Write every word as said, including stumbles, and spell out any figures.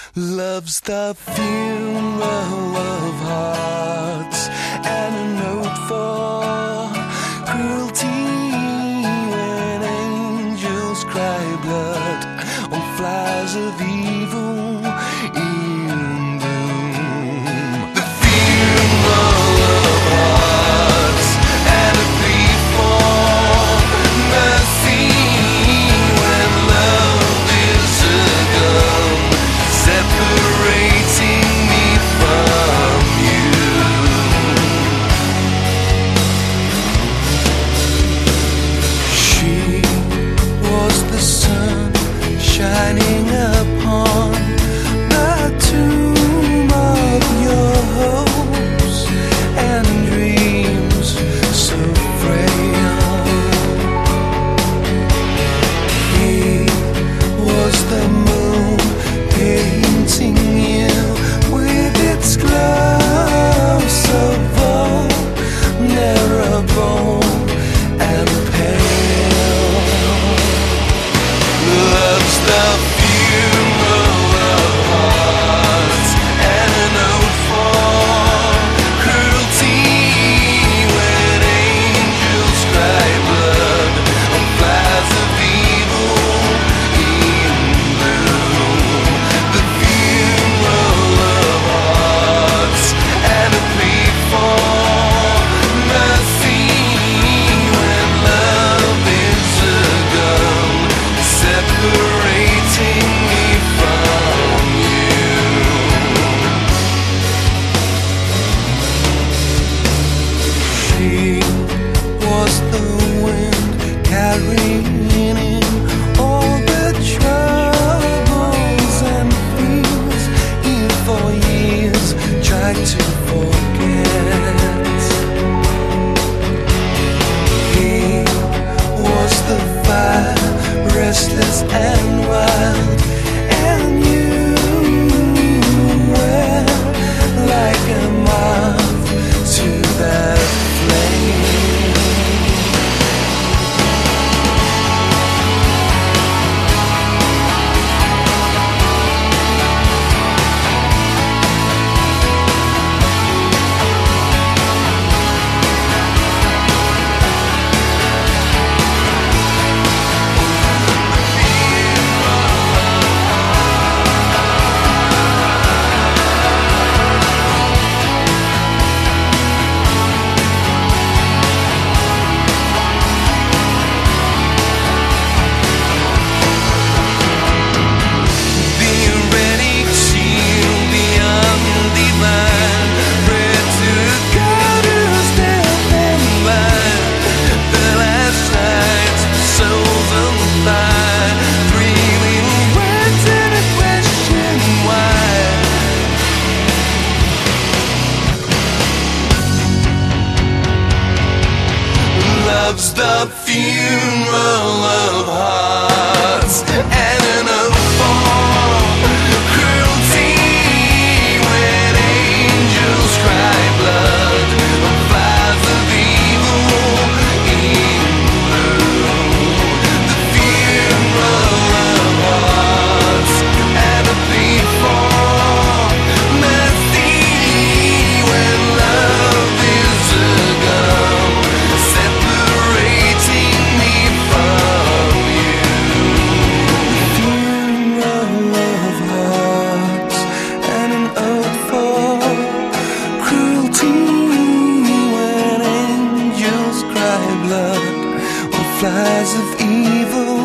Love's the funeral of hearts and a note for cruelty when angels cry blood on flies of evil in bloom. The funeral of hearts and a plea for mercy when love is a gun separating me from you. She was the sun shining upon the tomb of your hopes and dreams so frail. He was the moon painting you with its glow so vulnerable and pale. Love's the funeral of hearts and a note for cruelty when angels cry blood on flies of evil in bloom. The funeral of hearts and a plea for mercy when love is a gun separating me from you. She was the wind carrying in all the troubles and fears he for years tried to forget. He was the fire, restless and wild, and you were like a moth to that flame. Love's the funeral of hearts and an oath for cruelty when angels cry blood on flies of evil in bloom. The funeral of hearts and a plea for mercy when love is a gun separating me from you. Funeral of hearts and an oath for cruelty when angels cry blood on flies of evil